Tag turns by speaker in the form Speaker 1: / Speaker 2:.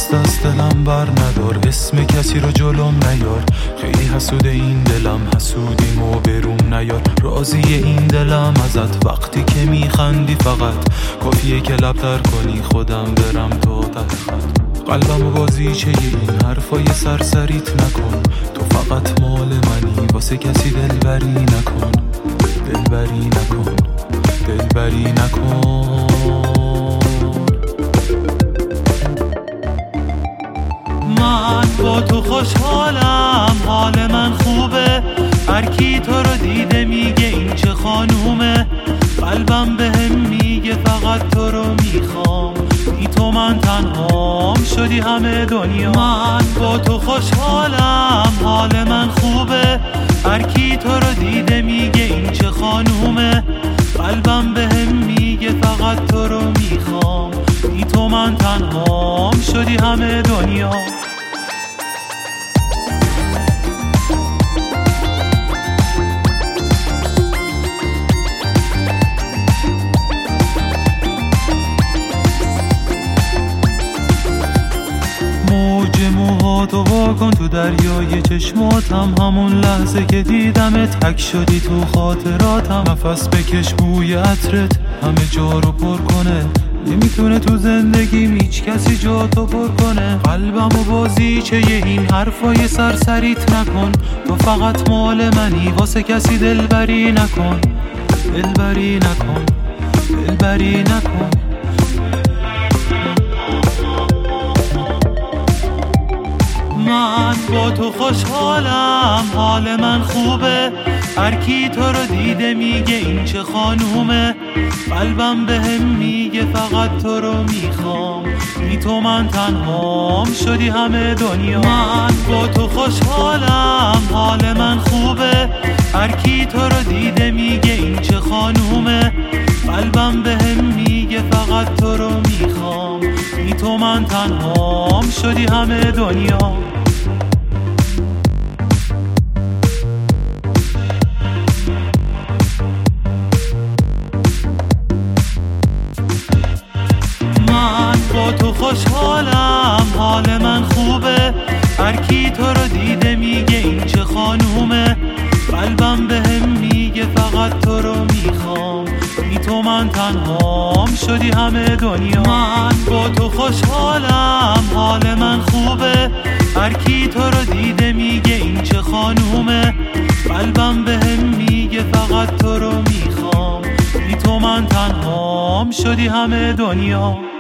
Speaker 1: دست از دلم بر ندار، اسم کسی رو جلوم نیار. خیلی حسود این دلم، حسودیمو برون نیار. راضی این دلم ازت وقتی که میخندی، فقط کافیه که لب تر کنی خودم برم تا ته خط. قلبم و بازیچه این حرفای سرسریت نکن، تو فقط مال منی، واسه کسی دلبری نکن. دلبری نکن، دلبری نکن. من با تو خوشحالم، حال من خوبه. هر کی تو رو دیده میگه این چه خانومه. قلبم بهم میگه فقط تو رو میخوام، بی تو من تنهام، شدی همه دنیا. من با تو خوشحالم، حال من خوبه. هر کی تو رو دیده میگه این چه خانومه. قلبم بهم میگه فقط تو رو میخوام، بی تو من تنهام، شدی همه دنیا. موج موهاتو واکن تو دریای چشماتم، همون لحظه که دیدمت تک شدی تو خاطراتم. نفس بکش بوی عطرت همه جا رو پر کنه، نمیتونه تو زندگیم هیچ کسی جا تو پر کنه. قلبم و بازیچه این حرفای سرسریت نکن، تو فقط مال منی، واسه کسی دلبری نکن. دلبری نکن، دلبری نکن. من با تو خوشحالم، حال من خوبه. هر کی تو رو دیده میگه این چه خانومه. قلبم بهم میگه فقط تو رو میخوام، بی تو من تنهام، شدی همه دنیا. من با تو خوشحالم، حال من خوبه. هر کی تو رو دیده میگه این چه خانومه. قلبم بهم میگه فقط تو رو میخوام، بی تو من تنهام، شدی همه دنیا. با تو خوشحالم، حال من خوبه. هر کی تو رو دیده میگه این چه خانومه. قلبم بهم میگه فقط تو رو میخوام، بی تو من تنهام، شدی همه دنیا. من با تو خوشحالم، حال من خوبه. هر کی تو رو دیده میگه این چه خانومه. قلبم بهم میگه فقط تو رو میخوام، بی تو من تنهام، شدی همه دنیا.